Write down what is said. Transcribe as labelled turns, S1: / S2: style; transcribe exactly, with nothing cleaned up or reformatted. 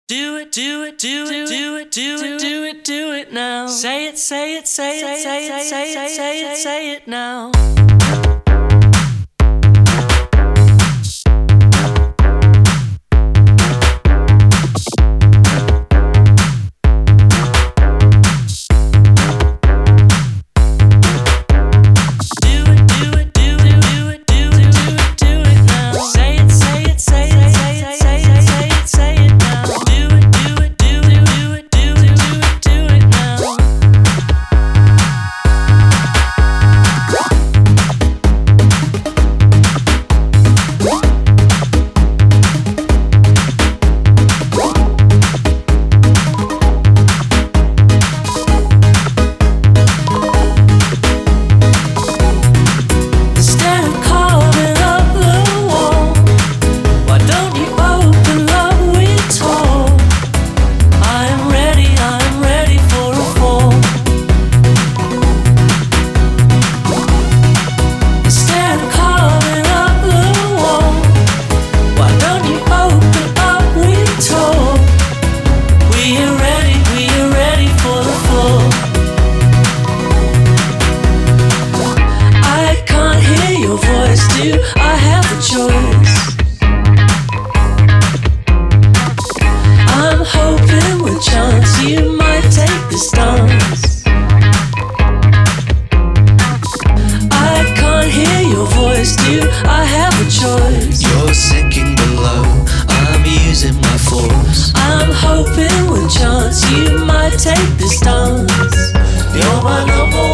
S1: Do it, do it, do it, do it, do it, do it, do it now. Say it, say it, say it, say it, say it, say it, say it now. I have a choice. I'm hoping with chance you might take the stance. I can't hear your voice, do I have a choice?
S2: You're sinking below, I'm using my force.
S1: I'm hoping with chance you might take the stance.
S2: You're my number